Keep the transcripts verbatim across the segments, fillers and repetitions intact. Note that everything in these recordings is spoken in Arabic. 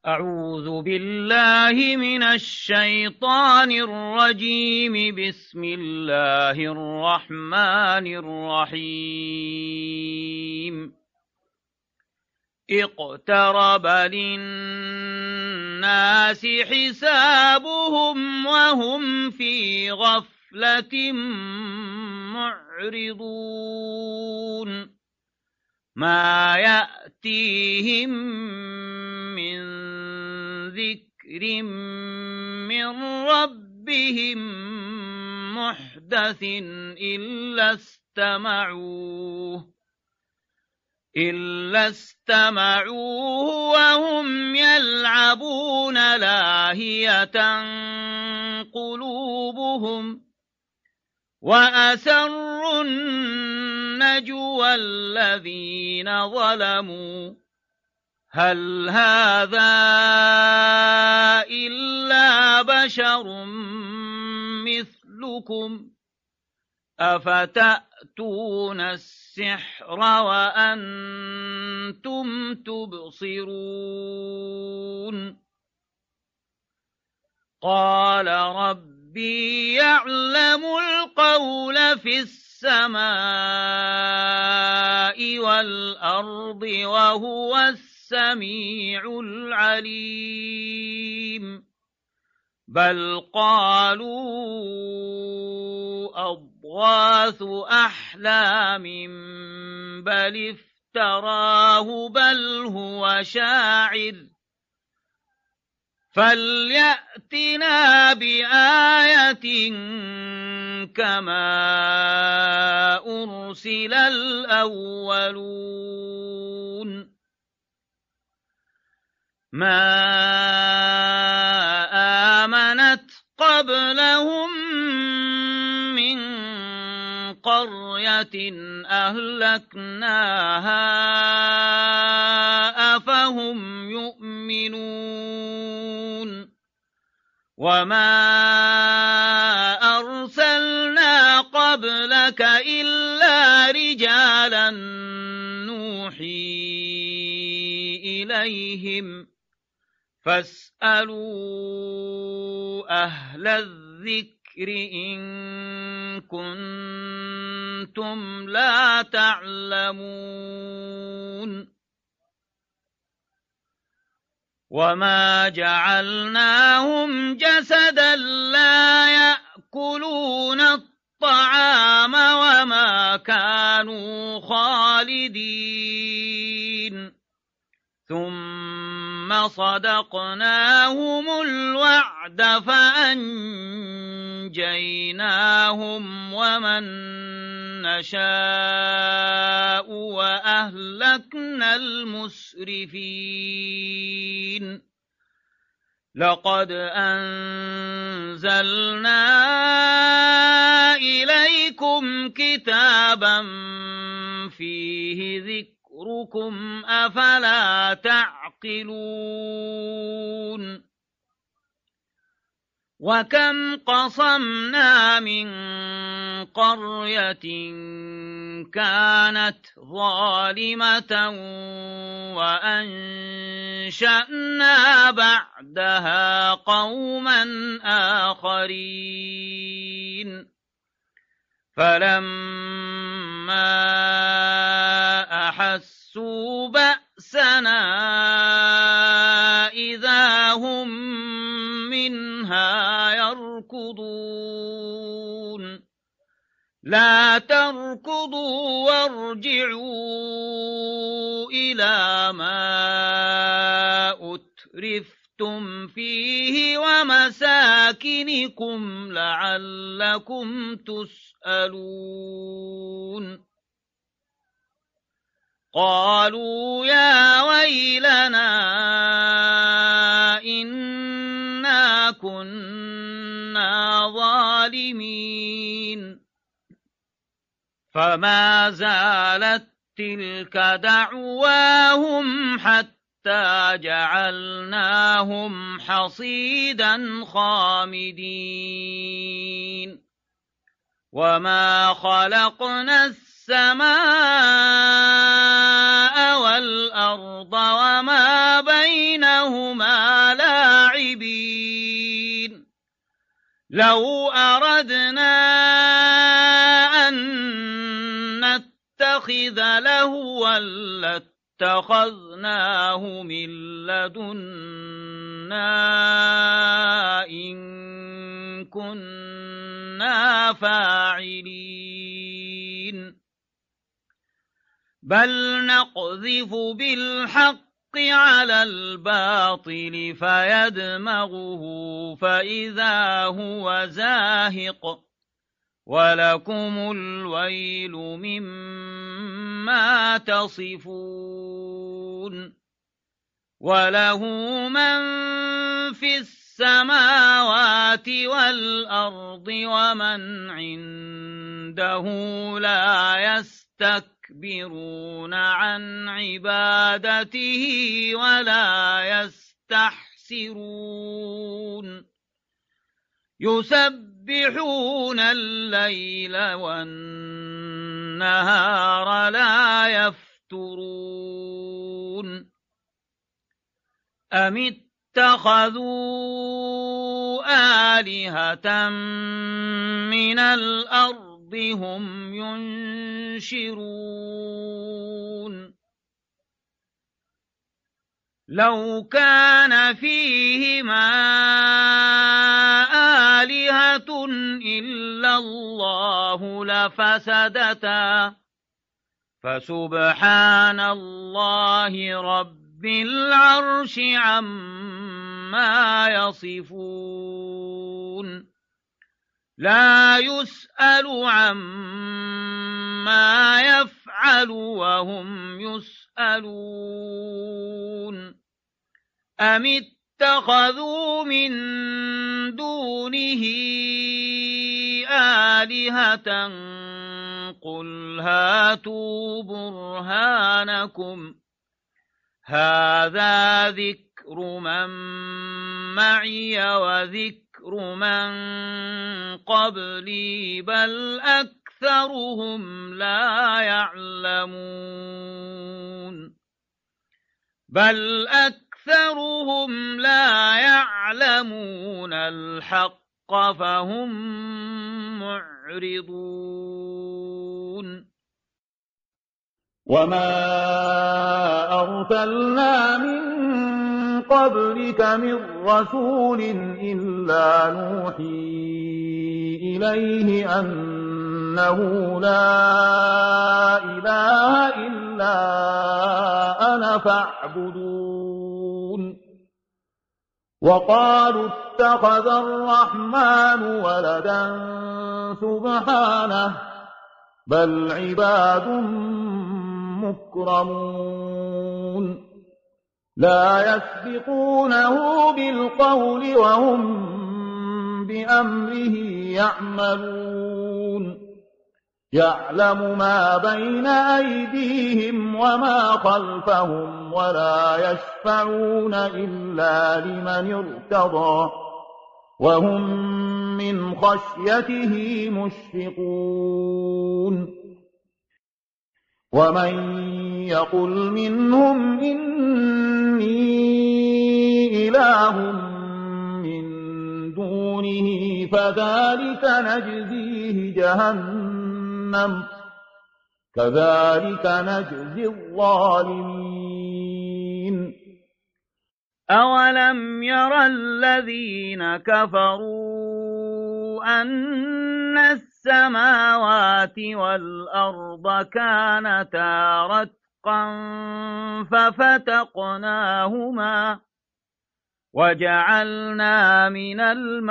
أعوذ بالله من الشيطان الرجيم. بسم الله الرحمن الرحيم. اقترب للناس حسابهم وهم في غفلة معرضون. ما يأتيهم من ذكر من ربهم محدث إلا استمعوه إلا استمعوه وهم يلعبون لاهية قلوبهم وأسروا النجوى الذين ظلموا هل هذا إلا بشر مثلكم أفتأتون السحر وأنتم تبصرون. قال ربي يعلم القول في السماء والأرض وهو السميع العليم. بل قالوا أضغاث أحلام بل افتراه بل هو شاعر فليأتنا بآية كما أرسل الأولون. ما آمنت قبلهم من قرية أهلكناها أفهم يؤمنون. وما أرسلنا قبلك إلا رجالا نوحي إليهم فاسألوا أهل الذكر إن كنتم لا تعلمون. وما جعلناهم جسدا لا يأكلون الطعام وما كانوا خالدين ثم صدقناهم الوعد فأنجيناهم ومن نشاء وأهلكنا المسرفين. لقد أنزلنا إليكم كتابا فيه ذكركم أفلا تعقلون. وكم قصمنا من قرية كانت ظالمة وأنشأنا بعدها قوما آخرين. فلما أحسوا بأسنا إذا هم منها يركضون. لا تركضوا وارجعوا إلى ما أترفتم فيه ومساكنكم لعلكم تسألون. قالوا يا ويلنا إنا كنا ظالمين. فما زالت تلك دعواهم حتى جعلناهم حصيدا خامدين. وما خلقنا السماء والأرض وما بينهما بينهما لاعبين لو أردنا أن نتخذ لهوا لاتخذناه من لدنا إن كنا فاعلين بل نقذف بالحق على الباطل فيدمغه فإذا هو زاهق ولكم الويل مما تصفون وله من في السماوات والأرض ومن عنده لا يستكبرون عن عبادته ولا يستحسرون يسبحون الليل والنهار لا يفترون أم اتخذوا آلهة من الأرض هم ينشرون لو كان فيهما آلهة إلا الله لفسدتا فسبحان الله رب العرش عما يصفون لا يسأل عما يفعل وهم يسألون أم اتخذوا من دونه آلهة قل هاتوا برهانكم هذا ذكر من معي وذكر من قبلي بل أكثرهم لا يعلمون بل أكثرهم لا يعلمون الحق فهم معرضون وما أرسلنا من قبلك من رسول إلا نوحي إليه أنه لا إله إلا أنا فاعبدون وقالوا اتخذ الرحمن ولدا سبحانه بل عباد مكرمون لا يسبقونه بالقول وهم بأمره يعملون يعلم ما بين أيديهم وما خلفهم ولا يشفعون إلا لمن ارتضى وهم من خشيته مشفقون ومن يقل منهم إني إله من دونه فذلك نجزيه جهنم كذلك نجزي الظالمين أولم ير الذين كفروا أن السماوات والأرض كانتا رتقا ففتقناهما وجعلنا من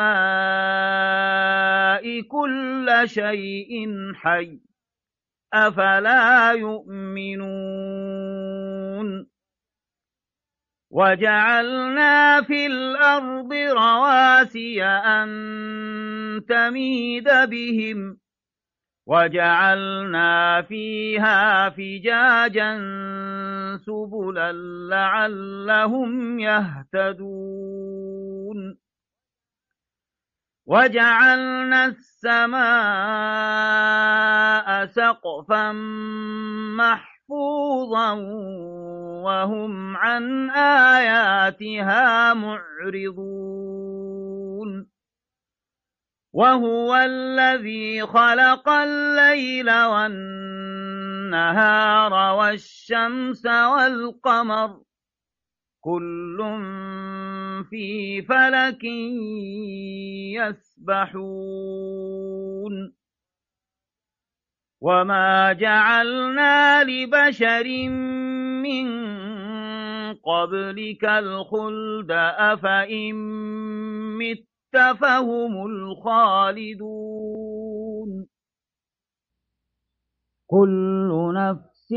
الماء كل شيء حي أفلا يؤمنون وجعلنا في الأرض رواسي أن تميد بهم وجعلنا فيها فجاجا سبلا لعلهم يهتدون وجعلنا السماء سقفا محفوظا وهم عن آياتها معرضون وهو الذي خلق الليل والنهار والشمس والقمر كل في فلك يسبحون وما جعلنا لبشر من قبلك الخلد أفإن مت فهم الخالدون كل نفس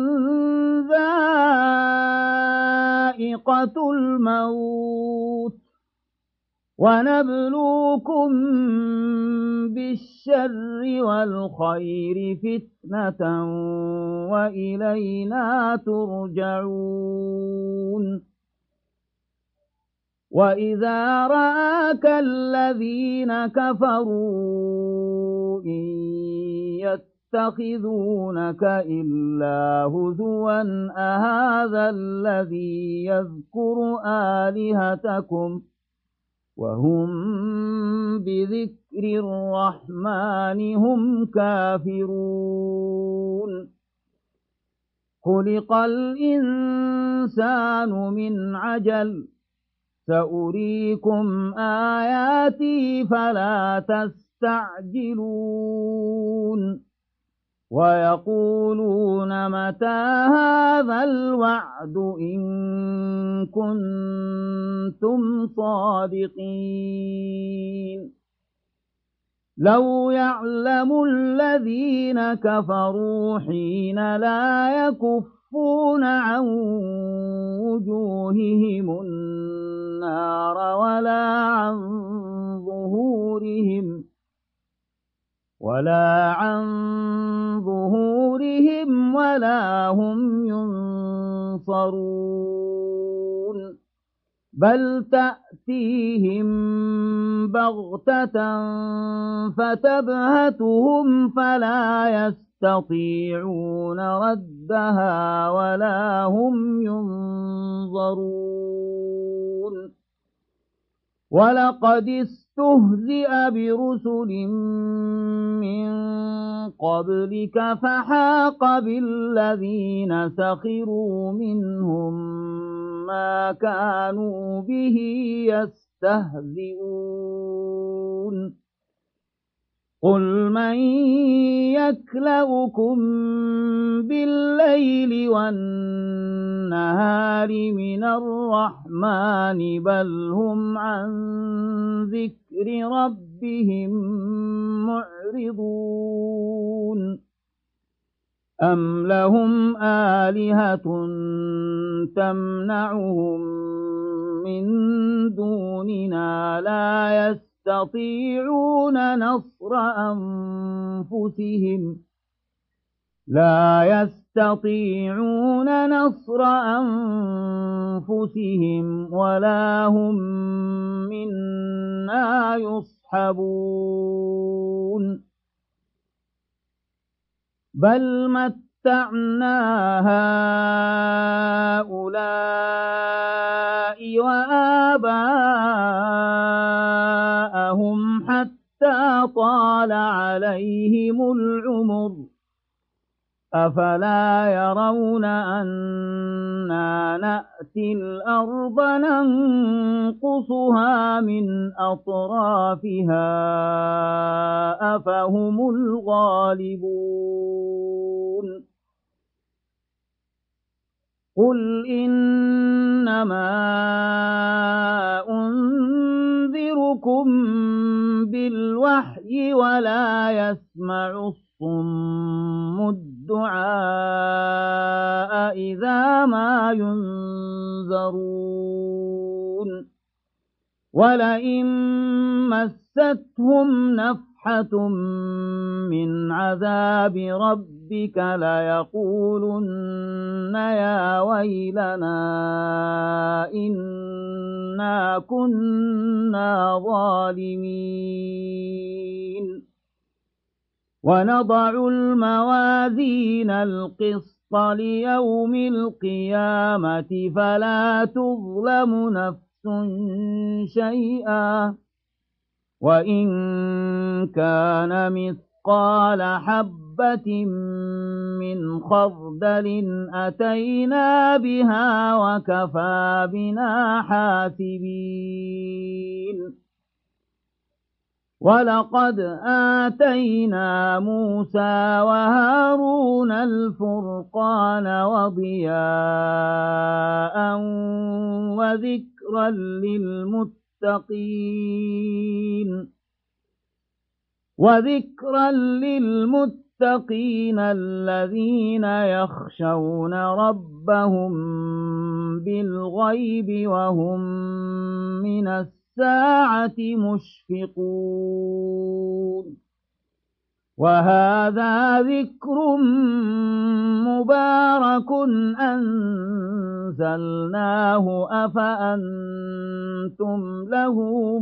ذائقة الموت ونبلوكم بالشر والخير فتنة وإلينا ترجعون وإذا رآك الذين كفروا إن يتخذونك إلا هزوا أهذا الذي يذكر آلهتكم وهم بذكر الرحمن هم كافرون خلق الإنسان من عجل سأريكم آياتي فلا تستعجلون ويقولون متى هذا الوعد إن كنتم صادقين لو يعلم الذين كفروا حين لا يكفون عن وجوههم النار ولا عن ظهورهم ولا عن ظهورهم ولا هم ينصرون بل تأتيهم بغتة فتبهتهم فلا يستطيعون ردها ولا هم ينظرون ولقد استهزئ برسل من قبلك فحاق بالذين سخروا منهم ما كانوا به يستهزئون قل من يكلؤكم بالليل والنهار من الرحمن بل هم عن ذكر ربهم معرضون أم لهم آلهة تمنعهم من دوننا لا يستطيعون نصر أنفسهم لا يستطيعون نصر أنفسهم ولا هم منا يصحبون بل متعنا هؤلاء وآباءهم حتى طال عليهم العمر أفلا يرون أنا نأتي الأرض ننقصها من أطرافها أفهم الغالبون قل إنما أنذركم بالوحي ولا يسمع الصم الدعاء إذا ما ينذرون ولئن مستهم نفحة من عذاب ربك ليقولن يا ويلنا إنا كنا ظالمين ونضع الموازين القسط ليوم القيامة فلا تظلم نفس شيئا وإن كان مثقال حبة من خردل أتينا بها وكفى بنا حاسبين ولقد آتينا موسى وهارون الفرقان وضياء وذكرا للمتقين وذكرا للمتقين الذين يخشون ربهم بالغيب وهم من الساعة مشفقون وهذا ذكر مبارك أنزلناه أفأنتم له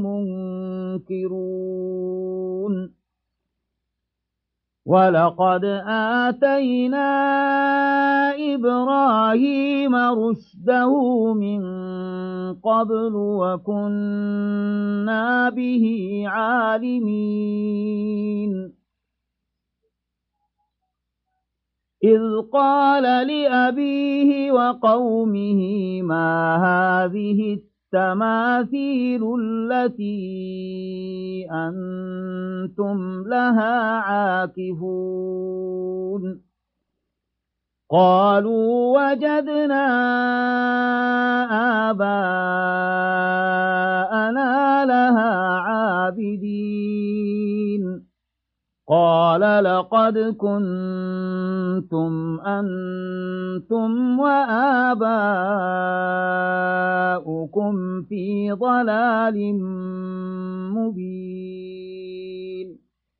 منكرون ولقد آتينا إبراهيم رشده من قبل وكنا به عالمين إذ قال لأبيه وقومه ما هذه التماثيل التي أنتم لها عاكفون قالوا وجدنا آباءنا لها عابدين قال لقد كنتم أنتم وآباؤكم في ضلال مبين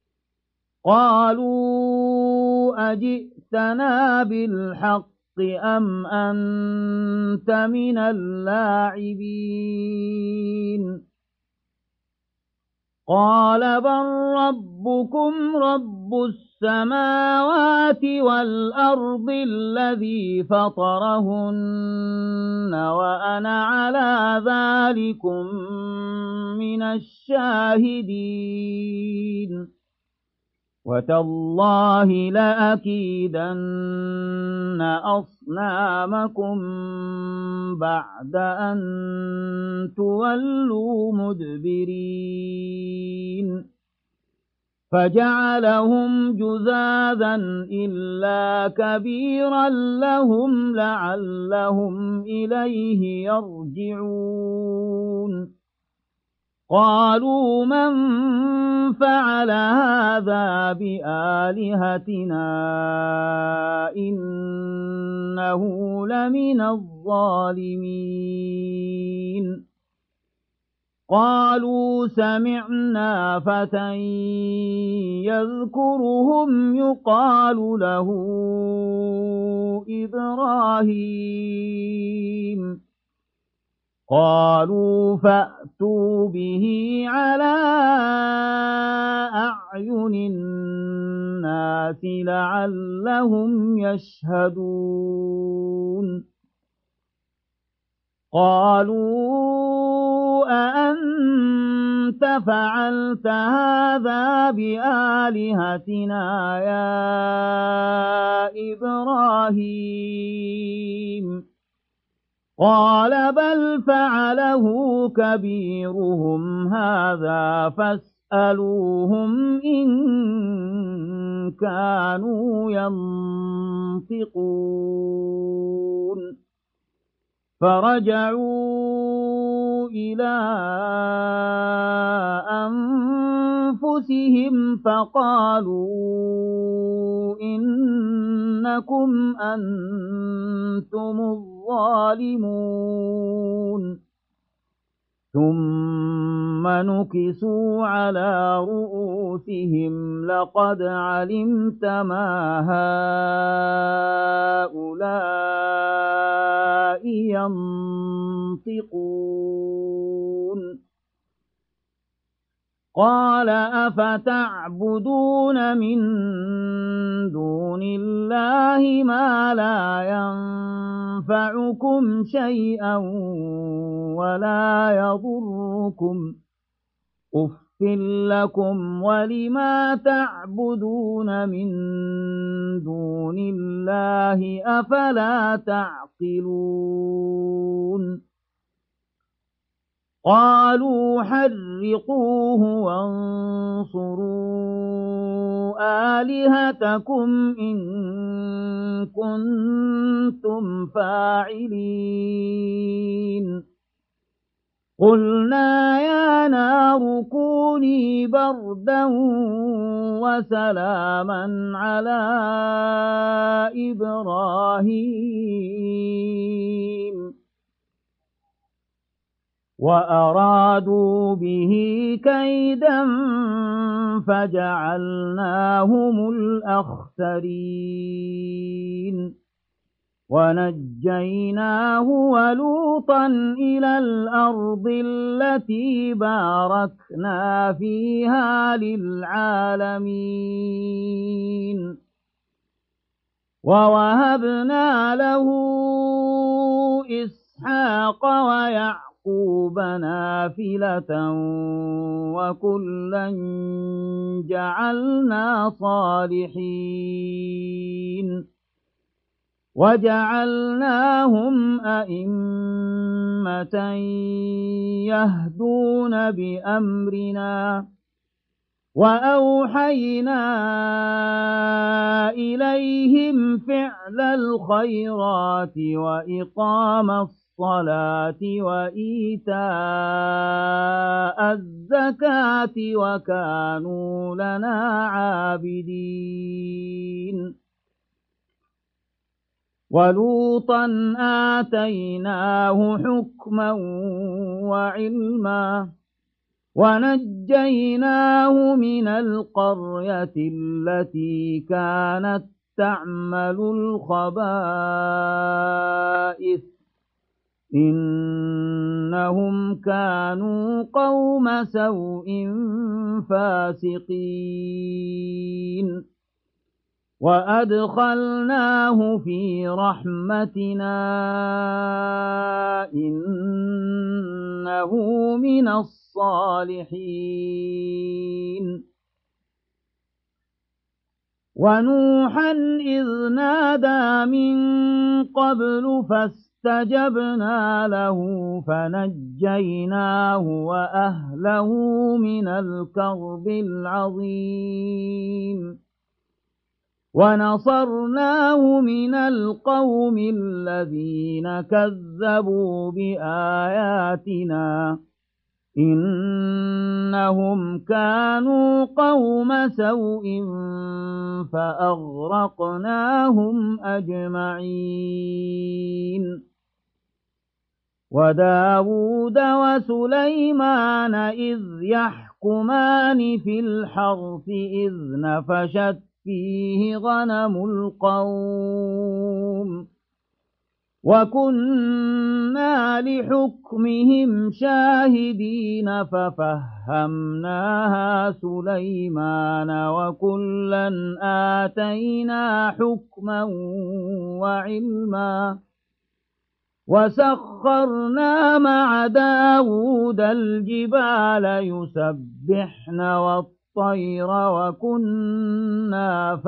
قالوا أجئتنا بالحق أم أنت من اللاعبين قال بل ربكم رب السماوات والأرض الذي فطرهن وأنا على ذلكم من الشاهدين وتالله لأكيدن أصنامكم بعد أن تولوا مدبرين فجعلهم جذاذا إلا كبيرا لهم لعلهم إليه يرجعون قالوا من فعل هذا بآلهتنا إنه لمن الظالمين قالوا سمعنا فتى يذكرهم يقال له إبراهيم قالوا فأتوا به على أعين الناس لعلهم يشهدون قالوا أأنت فعلت هذا بآلهتنا يا إبراهيم قال بل فعله كبيرهم هذا فاسألوهم إن كانوا ينطقون فرجعوا إلى أنفسهم فقالوا إنكم أنتم الظالمون ثم نكسوا على رؤوسهم لقد علمت ما هؤلاء ينطقون قال أفتعبدون من دون الله ما لا ينفعكم شيئا ولا يضركم أف لكم ولما تعبدون من دون الله أفلا تعقلون قالوا حرقوه وانصروا آلهتكم إن كنتم فاعلين قلنا يا نار كوني بردا وسلاما على إبراهيم وأرادوا به كيدا فجعلناهم الأخسرين ونجيناه ولوطا إلى الأرض التي باركنا فيها للعالمين ووهبنا له إسحاق ويعقوب نافلة وكلا جعلنا صالحين وجعلناهم أئمة يهدون بأمرنا وأوحينا إليهم فعل الخيرات وإقام الصلاة وإيتاء الزكاة وكانوا لنا عابدين ولوطا آتيناه حكما وعلما ونجيناه من القرية التي كانت تعمل الخبائث إنهم كانوا قوم سوء فاسقين وأدخلناه في رحمتنا إنه من الصالحين ونوحا إذ نادى من قبل فاستجبنا له فنجيناه وأهله من الكرب العظيم ونصرناه من القوم الذين كذبوا بآياتنا إنهم كانوا قوم سوء فأغرقناهم أجمعين وداود وسليمان إذ يحكمان في الحرث إذ نفشت فيه غنم القوم وكنا لحكمهم شاهدين ففهمناها سليمان وكلا آتينا حكما وعلما وسخرنا مع داود الجبال يسبحن والطير الطير وكنا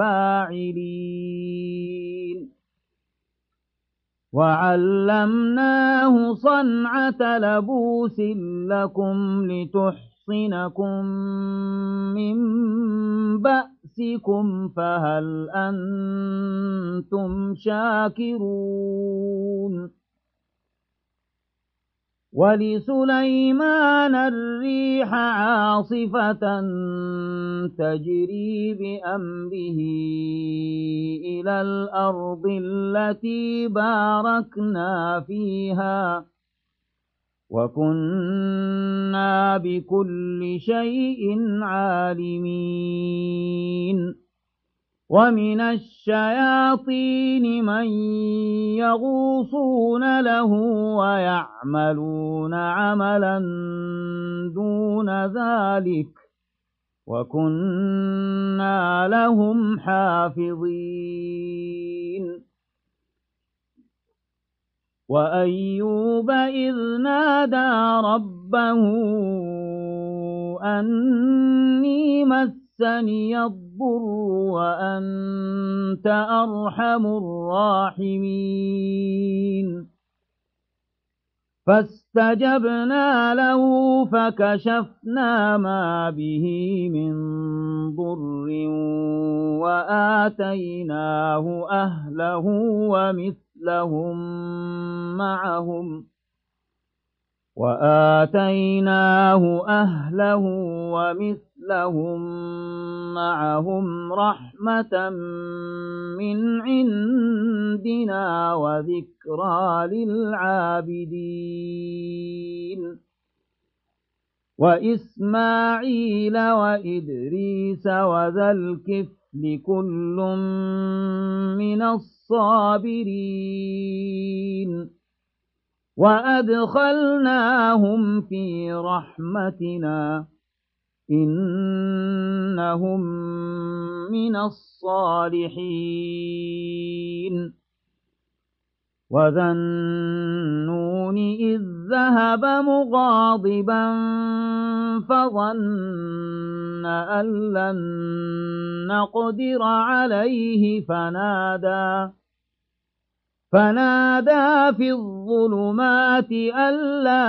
فاعلين وعلمناه صنعة لبوس لكم لتحصنكم من بأسكم فهل أنتم شاكرون ولسليمان الريح عاصفة تجري بأمره إلى الأرض التي باركنا فيها وكنا بكل شيء عالمين ومن الشياطين من يغوصون له ويعملون عملا دون ذلك وكنا لهم حافظين وأيوب إذ نادى ربه أني مسني الضر وأنت أرحم الراحمين فاستجبنا له فكشفنا ما به من ضر وآتيناه أهله ومثلهم معهم وآتيناه أهله ومثلهم معهم رحمة من عندنا وذكرى للعابدين وإسماعيل وإدريس وذا الكفل كل من الصابرين وأدخلناهم في رحمتنا إنهم من الصالحين وذا النون إذ ذهب مغاضبا فظن أن لن نقدر عليه فنادى فنادى في الظلمات أن لا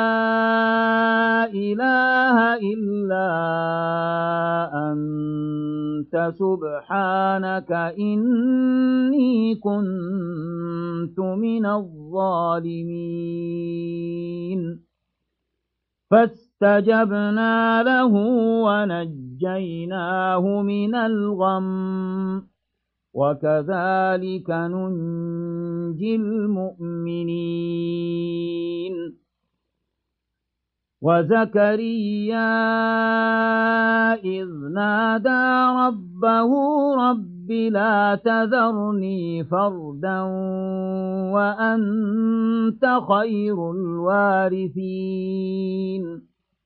إله إلا أنت سبحانك إني كنت من الظالمين فاستجبنا له ونجيناه من الغم وكذلك ننجي المؤمنين وزكريا إذ نادى ربه رب لا تذرني فردا وأنت خير الوارثين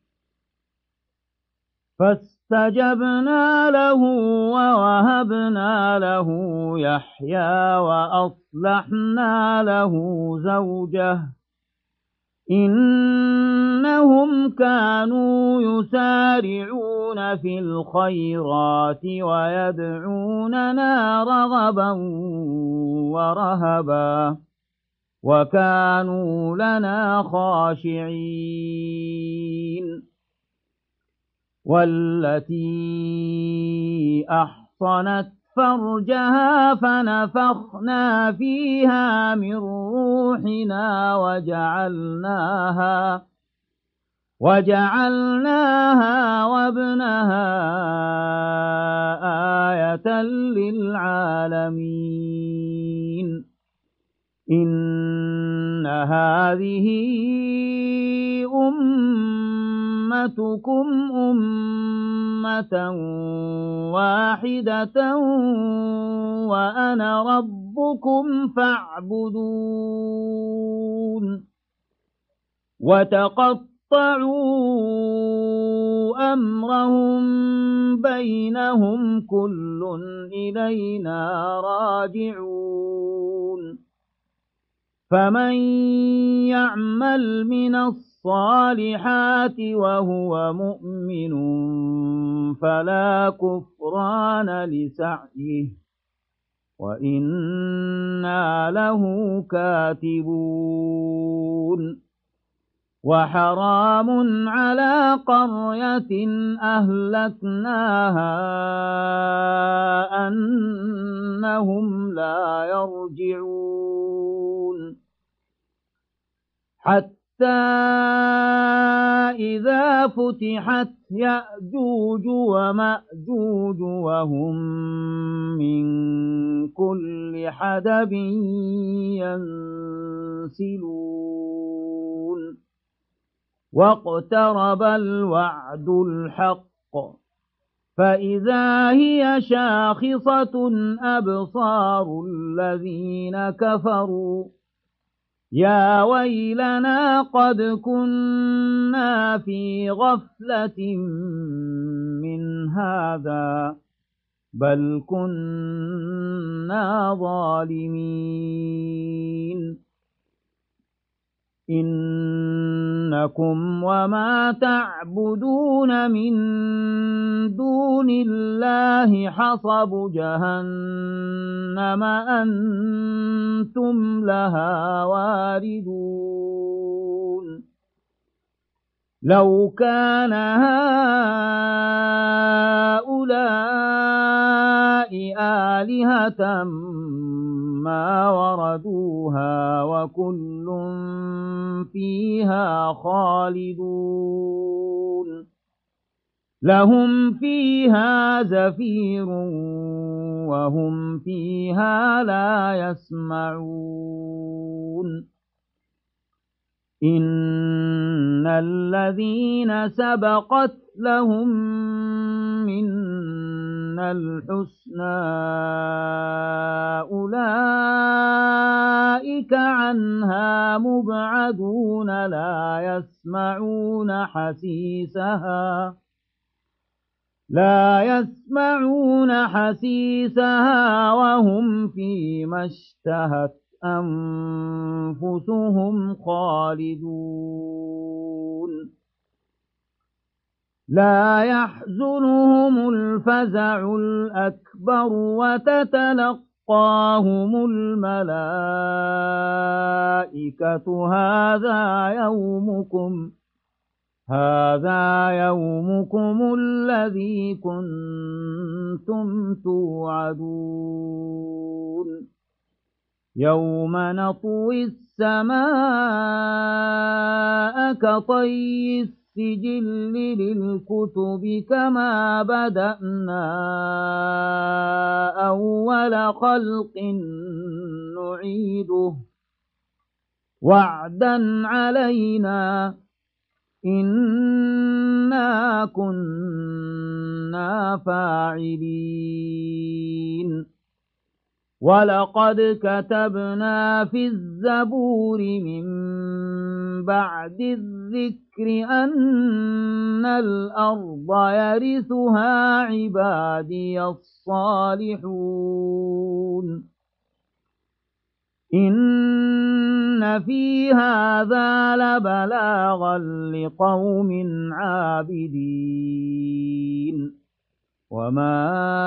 فاستجبنا له ووهبنا له يحيى وأصلحنا له زوجه إنهم كانوا يسارعون في الخيرات ويدعوننا رغبا ورهبا وكانوا لنا خاشعين والتي أحصنت فرجها فنفخنا فيها من روحنا وجعلناها وجعلناها وابنها آية للعالمين إن هذه أمتكم أمة واحدة وأنا ربكم فاعبدون وتقطعوا أمرهم بينهم كل إلينا راجعون فمن يعمل من الصالحات وهو مؤمن فلا كفران لسعيه وإنا له كاتبون وحرام على قرية أهلكناها أنهم لا يرجعون حتى إذا فتحت يأجوج ومأجوج وهم من كل حدب ينسلون واقترب الوعد الحق فإذا هي شاخصة أبصار الذين كفروا يا ويلنا قد كنا في غفلة من هذا بل كنا ظالمين إنكم وما تعبدون من دون الله حصب جهنم أنتم لها واردون لو كان هؤلاء آلهة ما وردوها وكل فيها خالدون لهم فيها زفير وهم فيها لا يسمعون إن الذين سبقت لهم منا الحسنى أولئك عنها مبعدون لا يسمعون حسيسها لا يسمعون حسيسها وهم فيما اشتهت أنفسهم خالدون لا يحزنهم الفزع الأكبر وتتلقاهم الملائكة هذا يومكم هذا يومكم الذي كنتم توعدون يوم نطوي السماء كطي السجل للكتب كما بدأنا أول خلق نعيده وعدا علينا إنا كنا فاعلين ولقد كتبنا في الزبور من بعد الذكر أن الأرض يرثها عبادي الصالحون إن في هذا لبلاغا لقوم عابدين وما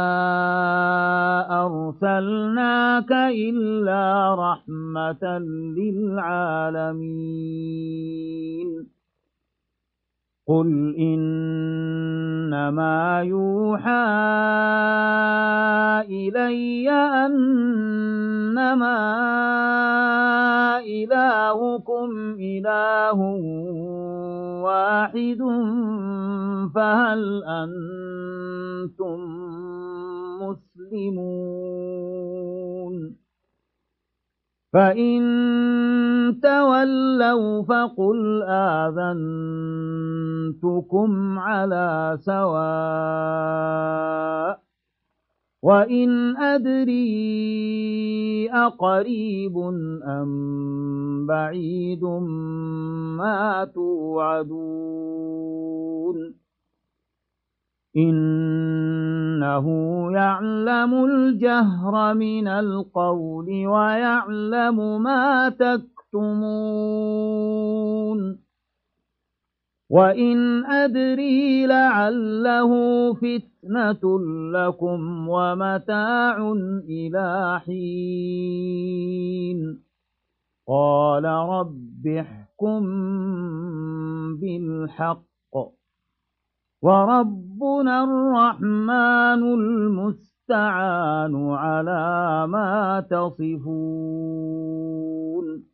أرسلناك إلا رحمة للعالمين قل إنما يوحى إلي أنما إلهكم إله واحد فهل أنتم مسلمون فإن تولوا فقل آذنتكم على سواء وإن أدري أقريب أم بعيد ما توعدون إنه يعلم الجهر من القول ويعلم ما تكتمون وإن أدري لعله فتنة لكم ومتاع إلى حين قال رب احكم بالحق وربنا الرحمن المستعان على ما تصفون